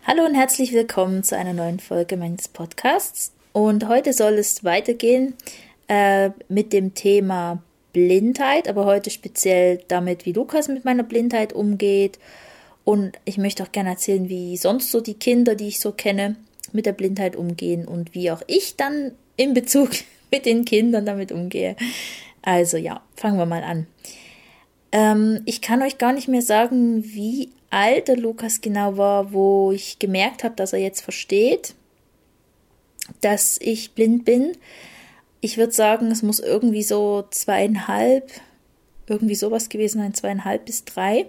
Hallo und herzlich willkommen zu einer neuen Folge meines Podcasts. Und heute soll es weitergehen mit dem Thema Blindheit, aber heute speziell damit, wie Lukas mit meiner Blindheit umgeht. Und ich möchte auch gerne erzählen, wie sonst so die Kinder, die ich so kenne, mit der Blindheit umgehen und wie auch ich dann in Bezug mit den Kindern damit umgehe. Also ja, fangen wir mal an. Ich kann euch gar nicht mehr sagen, wie alt der Lukas genau war, wo ich gemerkt habe, dass er jetzt versteht, dass ich blind bin. Ich würde sagen, es muss irgendwie so 2,5, irgendwie sowas gewesen sein, 2,5 bis 3.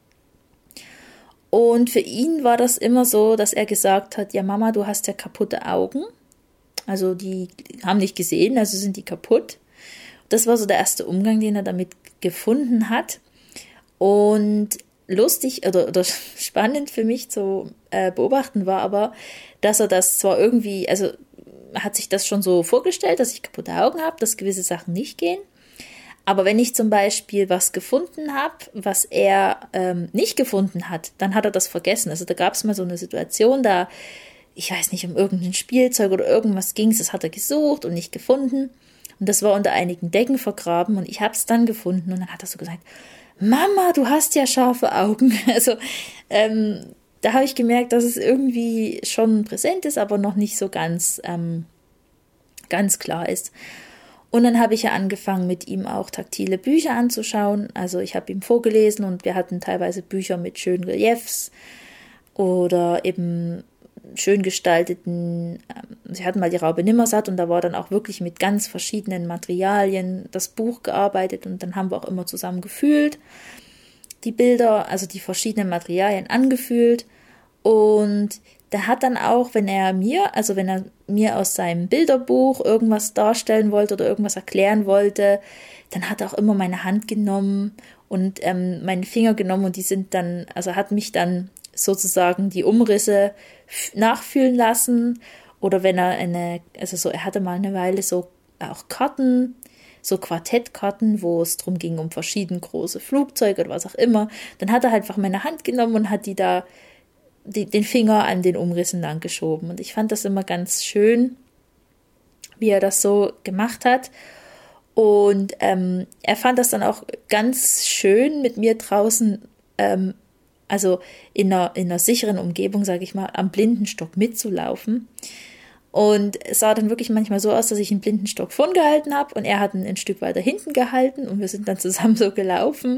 Und für ihn war das immer so, dass er gesagt hat, ja Mama, du hast ja kaputte Augen. Also die haben nicht gesehen, also sind die kaputt. Das war so der erste Umgang, den er damit gefunden hat. Und lustig oder spannend für mich zu beobachten war aber, dass er das zwar irgendwie, also hat sich das schon so vorgestellt, dass ich kaputte Augen habe, dass gewisse Sachen nicht gehen. Aber wenn ich zum Beispiel was gefunden habe, was er nicht gefunden hat, dann hat er das vergessen. Also da gab es mal so eine Situation, da, ich weiß nicht, um irgendein Spielzeug oder irgendwas ging es, das hat er gesucht und nicht gefunden. Und das war unter einigen Decken vergraben und ich habe es dann gefunden und dann hat er so gesagt, Mama, du hast ja scharfe Augen. Also da habe ich gemerkt, dass es irgendwie schon präsent ist, aber noch nicht so ganz klar ist. Und dann habe ich ja angefangen, mit ihm auch taktile Bücher anzuschauen. Also ich habe ihm vorgelesen und wir hatten teilweise Bücher mit schönen Reliefs oder eben schön gestalteten, sie hatten mal die Raupe Nimmersatt und da war dann auch wirklich mit ganz verschiedenen Materialien das Buch gearbeitet und dann haben wir auch immer zusammen gefühlt, die Bilder, also die verschiedenen Materialien angefühlt und der hat dann auch, wenn er mir aus seinem Bilderbuch irgendwas darstellen wollte oder irgendwas erklären wollte, dann hat er auch immer meine Hand genommen und meine Finger genommen und die sind dann, also hat mich dann sozusagen die Umrisse nachfühlen lassen oder wenn er er hatte mal eine Weile so auch Karten, so Quartettkarten, wo es darum ging, um verschieden große Flugzeuge oder was auch immer, dann hat er halt einfach meine Hand genommen und hat den Finger an den Umrissen lang geschoben und ich fand das immer ganz schön, wie er das so gemacht hat und er fand das dann auch ganz schön mit mir draußen also in einer sicheren Umgebung, sage ich mal, am Blindenstock mitzulaufen. Und es sah dann wirklich manchmal so aus, dass ich einen Blindenstock vorn gehalten habe und er hat ihn ein Stück weiter hinten gehalten und wir sind dann zusammen so gelaufen.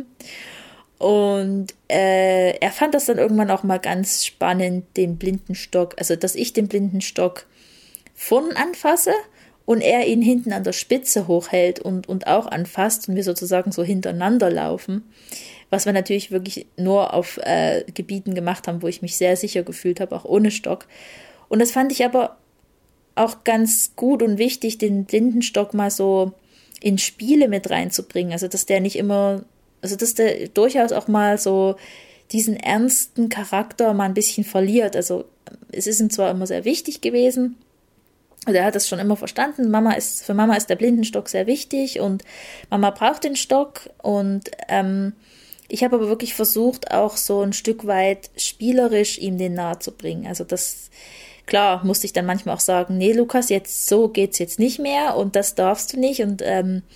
Und er fand das dann irgendwann auch mal ganz spannend, den Blindenstock, also dass ich den Blindenstock vorn anfasse und er ihn hinten an der Spitze hochhält und auch anfasst und wir sozusagen so hintereinander laufen. Was wir natürlich wirklich nur auf Gebieten gemacht haben, wo ich mich sehr sicher gefühlt habe, auch ohne Stock. Und das fand ich aber auch ganz gut und wichtig, den Blindenstock mal so in Spiele mit reinzubringen. Also dass der nicht immer, also dass der durchaus auch mal so diesen ernsten Charakter mal ein bisschen verliert. Also es ist ihm zwar immer sehr wichtig gewesen, also er hat das schon immer verstanden, für Mama ist der Blindenstock sehr wichtig und Mama braucht den Stock und ich habe aber wirklich versucht, auch so ein Stück weit spielerisch ihm den nahe zu bringen. Also das, klar, musste ich dann manchmal auch sagen, nee, Lukas, jetzt so geht's jetzt nicht mehr und das darfst du nicht und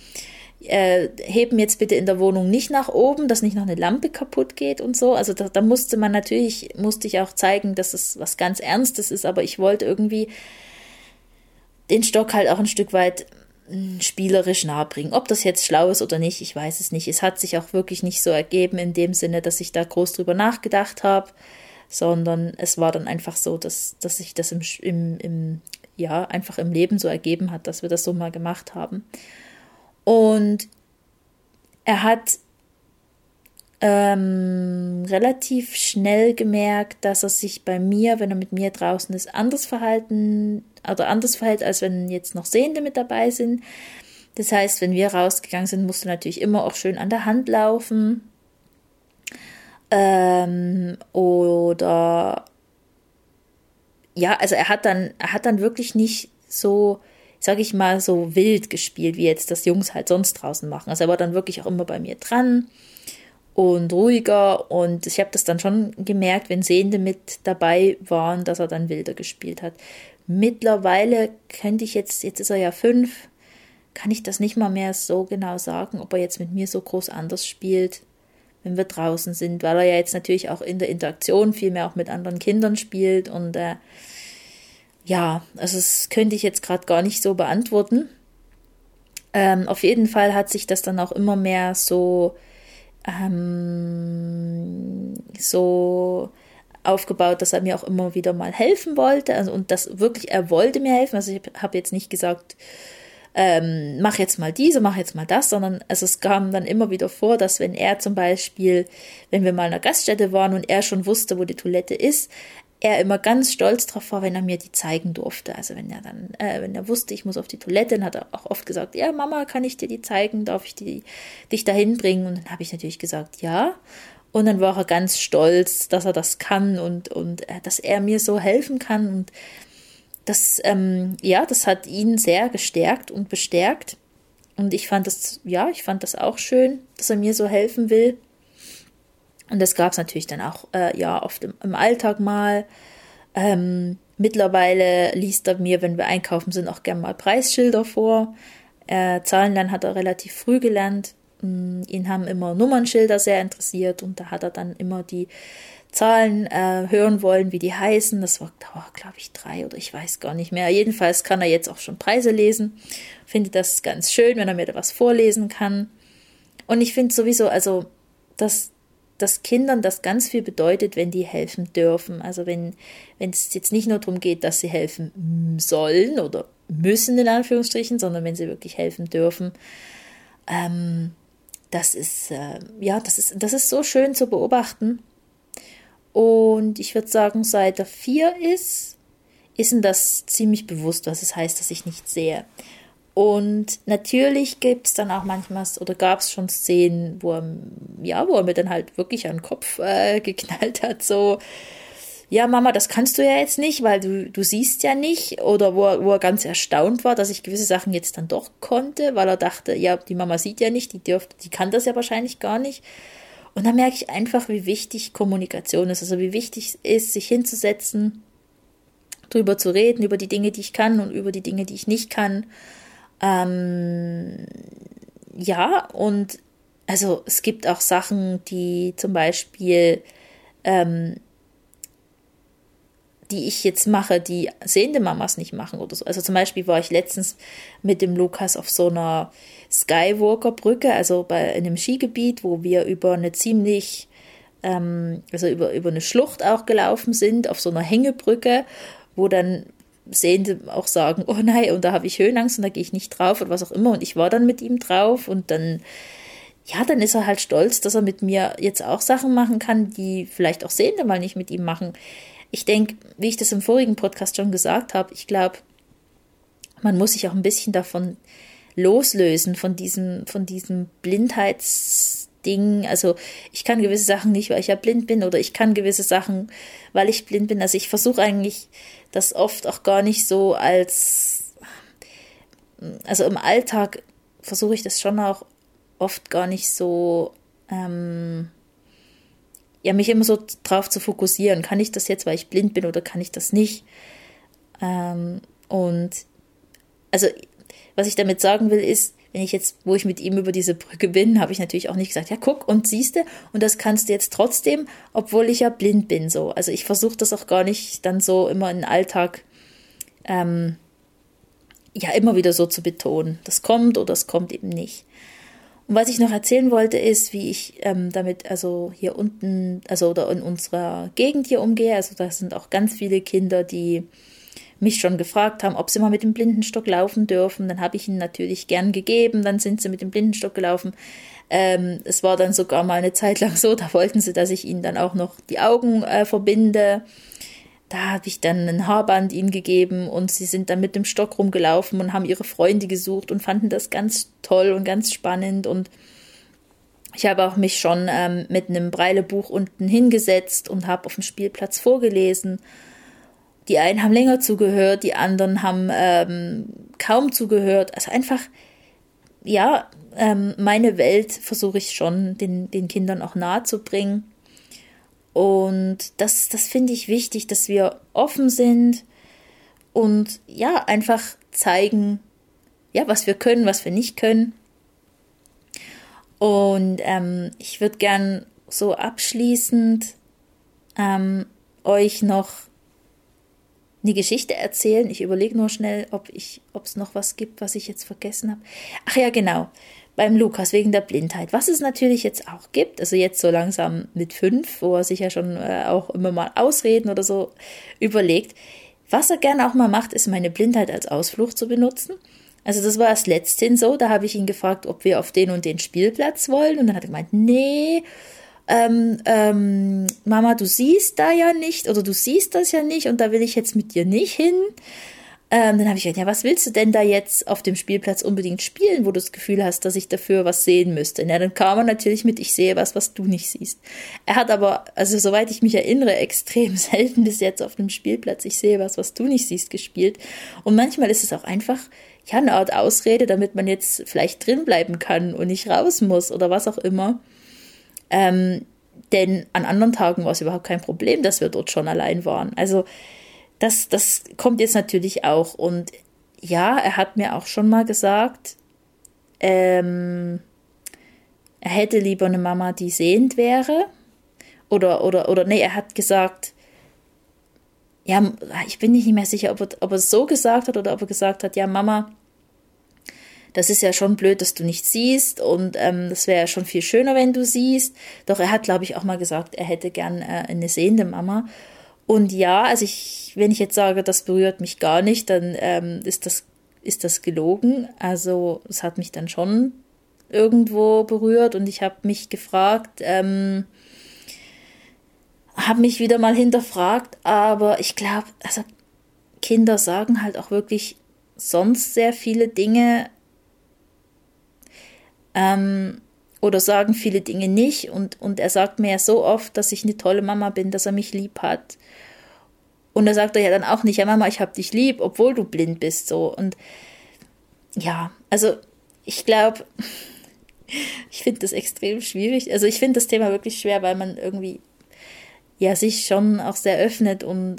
heben jetzt bitte in der Wohnung nicht nach oben, dass nicht noch eine Lampe kaputt geht und so. Also da musste ich auch zeigen, dass es was ganz Ernstes ist, aber ich wollte irgendwie den Stock halt auch ein Stück weit spielerisch nahebringen. Ob das jetzt schlau ist oder nicht, ich weiß es nicht. Es hat sich auch wirklich nicht so ergeben in dem Sinne, dass ich da groß drüber nachgedacht habe, sondern es war dann einfach so, dass sich das einfach im Leben so ergeben hat, dass wir das so mal gemacht haben. Und er hat relativ schnell gemerkt, dass er sich bei mir, wenn er mit mir draußen ist, anders verhält, als wenn jetzt noch Sehende mit dabei sind. Das heißt, wenn wir rausgegangen sind, musste er natürlich immer auch schön an der Hand laufen. Oder ja, also er hat dann wirklich nicht so, sag ich mal, so wild gespielt, wie jetzt das Jungs halt sonst draußen machen. Also er war dann wirklich auch immer bei mir dran und ruhiger. Und ich habe das dann schon gemerkt, wenn Sehende mit dabei waren, dass er dann wilder gespielt hat. Mittlerweile könnte ich jetzt ist er ja 5, kann ich das nicht mal mehr so genau sagen, ob er jetzt mit mir so groß anders spielt, wenn wir draußen sind, weil er ja jetzt natürlich auch in der Interaktion viel mehr auch mit anderen Kindern spielt. Und ja, also das könnte ich jetzt gerade gar nicht so beantworten. Auf jeden Fall hat sich das dann auch immer mehr so aufgebaut, dass er mir auch immer wieder mal helfen wollte. Also, und das wirklich, er wollte mir helfen. Also ich habe jetzt nicht gesagt, mach jetzt mal mach jetzt mal das, sondern also es kam dann immer wieder vor, dass wenn er zum Beispiel, wenn wir mal in einer Gaststätte waren und er schon wusste, wo die Toilette ist, er immer ganz stolz drauf war, wenn er mir die zeigen durfte. Also wenn er wusste, ich muss auf die Toilette, dann hat er auch oft gesagt, ja Mama, kann ich dir die zeigen, darf ich dich dahin bringen? Und dann habe ich natürlich gesagt, ja. Und dann war er ganz stolz, dass er das kann und dass er mir so helfen kann. Und das hat ihn sehr gestärkt und bestärkt. Und ich fand das auch schön, dass er mir so helfen will. Und das gab es natürlich dann auch oft im Alltag mal. Mittlerweile liest er mir, wenn wir einkaufen sind, auch gerne mal Preisschilder vor. Zahlenlernen hat er relativ früh gelernt. Ihn haben immer Nummernschilder sehr interessiert und da hat er dann immer die Zahlen hören wollen, wie die heißen. Das war, glaube ich, 3 oder ich weiß gar nicht mehr. Jedenfalls kann er jetzt auch schon Preise lesen. Finde das ganz schön, wenn er mir da was vorlesen kann. Und ich finde sowieso, also, dass Kindern das ganz viel bedeutet, wenn die helfen dürfen. Also wenn es jetzt nicht nur darum geht, dass sie helfen sollen oder müssen in Anführungsstrichen, sondern wenn sie wirklich helfen dürfen. Das ist so schön zu beobachten. Und ich würde sagen, seit er 4 ist ihm das ziemlich bewusst, was es heißt, dass ich nicht sehe. Und natürlich gibt es dann auch manchmal, oder gab es schon Szenen, wo er mir dann halt wirklich an den Kopf geknallt hat, so, ja Mama, das kannst du ja jetzt nicht, weil du siehst ja nicht, oder wo er ganz erstaunt war, dass ich gewisse Sachen jetzt dann doch konnte, weil er dachte, ja, die Mama sieht ja nicht, die kann das ja wahrscheinlich gar nicht. Und dann merke ich einfach, wie wichtig Kommunikation ist, also wie wichtig es ist, sich hinzusetzen, drüber zu reden, über die Dinge, die ich kann und über die Dinge, die ich nicht kann. Und also es gibt auch Sachen, die zum Beispiel, die ich jetzt mache, die sehende Mamas nicht machen oder so. Also zum Beispiel war ich letztens mit dem Lukas auf so einer Skywalker-Brücke, also in einem Skigebiet, wo wir über eine ziemlich, über eine Schlucht auch gelaufen sind, auf so einer Hängebrücke, wo dann Sehende auch sagen, oh nein, und da habe ich Höhenangst und da gehe ich nicht drauf oder was auch immer. Und ich war dann mit ihm drauf und dann ist er halt stolz, dass er mit mir jetzt auch Sachen machen kann, die vielleicht auch Sehende mal nicht mit ihm machen. Ich denke, wie ich das im vorigen Podcast schon gesagt habe, ich glaube, man muss sich auch ein bisschen davon loslösen, von diesem Blindheitsding. Also ich kann gewisse Sachen nicht, weil ich ja blind bin, oder ich kann gewisse Sachen, weil ich blind bin. Also ich versuche eigentlich das oft auch gar nicht so also im Alltag versuche ich das schon auch oft gar nicht so, mich immer so drauf zu fokussieren. Kann ich das jetzt, weil ich blind bin, oder kann ich das nicht? Und also was ich damit sagen will, ist, wo ich mit ihm über diese Brücke bin, habe ich natürlich auch nicht gesagt, ja guck und siehste, und das kannst du jetzt trotzdem, obwohl ich ja blind bin, so. Also ich versuche das auch gar nicht dann so immer im Alltag immer wieder so zu betonen. Das kommt oder das kommt eben nicht. Und was ich noch erzählen wollte, ist, wie ich damit also hier unten, also oder in unserer Gegend hier umgehe. Also da sind auch ganz viele Kinder, die mich schon gefragt haben, ob sie mal mit dem Blindenstock laufen dürfen. Dann habe ich ihnen natürlich gern gegeben, dann sind sie mit dem Blindenstock gelaufen. Es war dann sogar mal eine Zeit lang so, da wollten sie, dass ich ihnen dann auch noch die Augen verbinde. Da habe ich dann ein Haarband ihnen gegeben und sie sind dann mit dem Stock rumgelaufen und haben ihre Freunde gesucht und fanden das ganz toll und ganz spannend. Und ich habe auch mich schon mit einem Breilebuch unten hingesetzt und habe auf dem Spielplatz vorgelesen. Die einen haben länger zugehört, die anderen haben kaum zugehört. Also einfach ja, meine Welt versuche ich schon den Kindern auch nahe zu bringen. Und das finde ich wichtig, dass wir offen sind und ja, einfach zeigen, ja, was wir können, was wir nicht können. Und ich würde gern so abschließend euch noch eine Geschichte erzählen. Ich überlege nur schnell, ob es noch was gibt, was ich jetzt vergessen habe. Ach ja, genau. Beim Lukas wegen der Blindheit. Was es natürlich jetzt auch gibt, also jetzt so langsam mit 5, wo er sich ja schon auch immer mal Ausreden oder so überlegt. Was er gerne auch mal macht, ist meine Blindheit als Ausflucht zu benutzen. Also das war erst letzthin so, da habe ich ihn gefragt, ob wir auf den und den Spielplatz wollen. Und dann hat er gemeint, nee, Mama, du siehst da ja nicht oder du siehst das ja nicht und da will ich jetzt mit dir nicht hin. Dann habe ich gesagt, ja, was willst du denn da jetzt auf dem Spielplatz unbedingt spielen, wo du das Gefühl hast, dass ich dafür was sehen müsste? Ja, dann kam er natürlich mit, ich sehe was du nicht siehst. Er hat aber, also soweit ich mich erinnere, extrem selten bis jetzt auf dem Spielplatz, ich sehe was du nicht siehst, gespielt. Und manchmal ist es auch einfach, ja, eine Art Ausrede, damit man jetzt vielleicht drin bleiben kann und nicht raus muss oder was auch immer. Denn an anderen Tagen war es überhaupt kein Problem, dass wir dort schon allein waren. Also das kommt jetzt natürlich auch. Und ja, er hat mir auch schon mal gesagt, er hätte lieber eine Mama, die sehend wäre. Oder nee, er hat gesagt, ja, ich bin nicht mehr sicher, ob er es so gesagt hat oder ob er gesagt hat, ja, Mama, das ist ja schon blöd, dass du nicht siehst und das wäre ja schon viel schöner, wenn du siehst. Doch er hat, glaube ich, auch mal gesagt, er hätte gern eine sehende Mama. Und ja, also wenn ich jetzt sage, das berührt mich gar nicht, dann ist das gelogen. Also es hat mich dann schon irgendwo berührt und ich habe mich gefragt, habe mich wieder mal hinterfragt, aber ich glaube, also Kinder sagen halt auch wirklich sonst sehr viele Dinge, oder sagen viele Dinge nicht und er sagt mir ja so oft, dass ich eine tolle Mama bin, dass er mich lieb hat. Und da sagt er ja dann auch nicht, ja Mama, ich hab dich lieb, obwohl du blind bist, so. Und ja, also ich glaube, ich finde das extrem schwierig. Also ich finde das Thema wirklich schwer, weil man irgendwie ja sich schon auch sehr öffnet und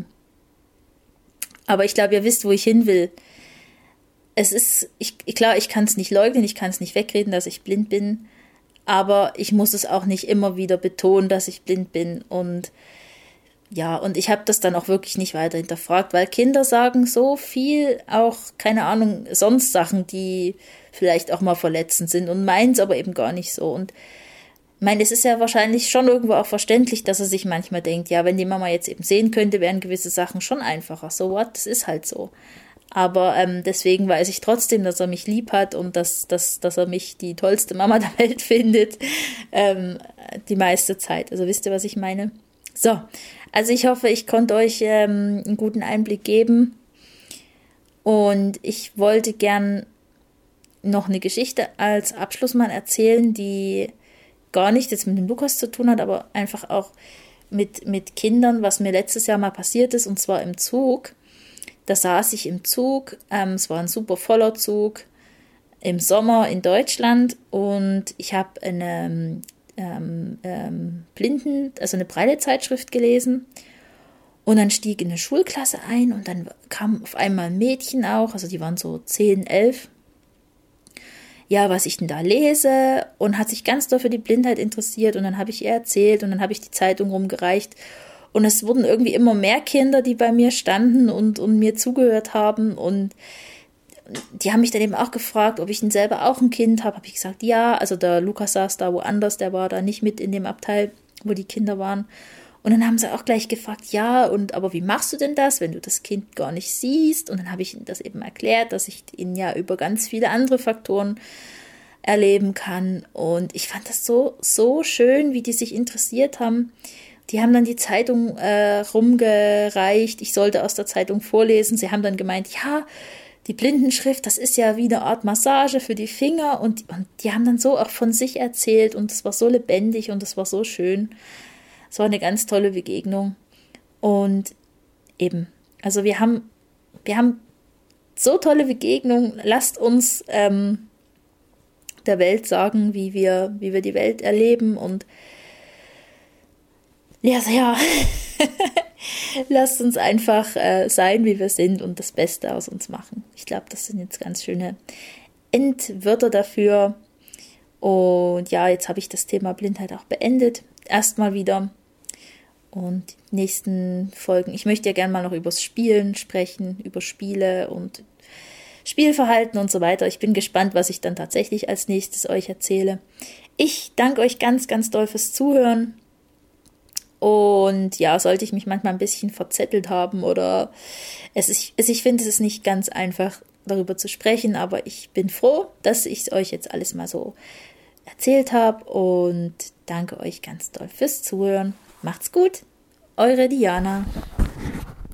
aber ich glaube, ihr wisst, wo ich hin will. Es ist, klar, ich kann es nicht leugnen, ich kann es nicht wegreden, dass ich blind bin, aber ich muss es auch nicht immer wieder betonen, dass ich blind bin und ja, und ich habe das dann auch wirklich nicht weiter hinterfragt, weil Kinder sagen so viel, auch, keine Ahnung, sonst Sachen, die vielleicht auch mal verletzend sind und meinen es aber eben gar nicht so und ich meine, es ist ja wahrscheinlich schon irgendwo auch verständlich, dass er sich manchmal denkt, ja, wenn die Mama jetzt eben sehen könnte, wären gewisse Sachen schon einfacher, so what, das ist halt so. Aber deswegen weiß ich trotzdem, dass er mich lieb hat und dass er mich die tollste Mama der Welt findet, die meiste Zeit. Also wisst ihr, was ich meine? So, also ich hoffe, ich konnte euch einen guten Einblick geben. Und ich wollte gern noch eine Geschichte als Abschluss mal erzählen, die gar nicht jetzt mit dem Lukas zu tun hat, aber einfach auch mit Kindern, was mir letztes Jahr mal passiert ist, und zwar im Zug. Da saß ich im Zug, es war ein super voller Zug, im Sommer in Deutschland und ich habe eine also eine Braille-Zeitschrift gelesen und dann stieg eine Schulklasse ein und dann kam auf einmal ein Mädchen auch, also die waren so 10, 11, ja, was ich denn da lese und hat sich ganz doll für die Blindheit interessiert und dann habe ich ihr erzählt und dann habe ich die Zeitung rumgereicht. Und es wurden irgendwie immer mehr Kinder, die bei mir standen und mir zugehört haben. Und die haben mich dann eben auch gefragt, ob ich denn selber auch ein Kind habe. Habe ich gesagt, ja. Also der Lukas saß da woanders, der war da nicht mit in dem Abteil, wo die Kinder waren. Und dann haben sie auch gleich gefragt, ja, aber wie machst du denn das, wenn du das Kind gar nicht siehst? Und dann habe ich ihnen das eben erklärt, dass ich ihn ja über ganz viele andere Faktoren erleben kann. Und ich fand das so schön, wie die sich interessiert haben. Die haben dann die Zeitung rumgereicht. Ich sollte aus der Zeitung vorlesen. Sie haben dann gemeint, ja, die Blindenschrift, das ist ja wie eine Art Massage für die Finger. Und die haben dann so auch von sich erzählt. Und es war so lebendig und es war so schön. Es war eine ganz tolle Begegnung. Und eben, also wir haben so tolle Begegnungen. Lasst uns der Welt sagen, wie wir die Welt erleben. Und ja, lasst uns einfach sein, wie wir sind und das Beste aus uns machen. Ich glaube, das sind jetzt ganz schöne Endwörter dafür. Und ja, jetzt habe ich das Thema Blindheit auch beendet. Erstmal wieder. Und die nächsten Folgen, ich möchte ja gerne mal noch übers Spielen sprechen, über Spiele und Spielverhalten und so weiter. Ich bin gespannt, was ich dann tatsächlich als nächstes euch erzähle. Ich danke euch ganz, ganz doll fürs Zuhören. Und ja, sollte ich mich manchmal ein bisschen verzettelt haben oder ich finde, es ist nicht ganz einfach, darüber zu sprechen, aber ich bin froh, dass ich euch jetzt alles mal so erzählt habe und danke euch ganz doll fürs Zuhören. Macht's gut, eure Diana.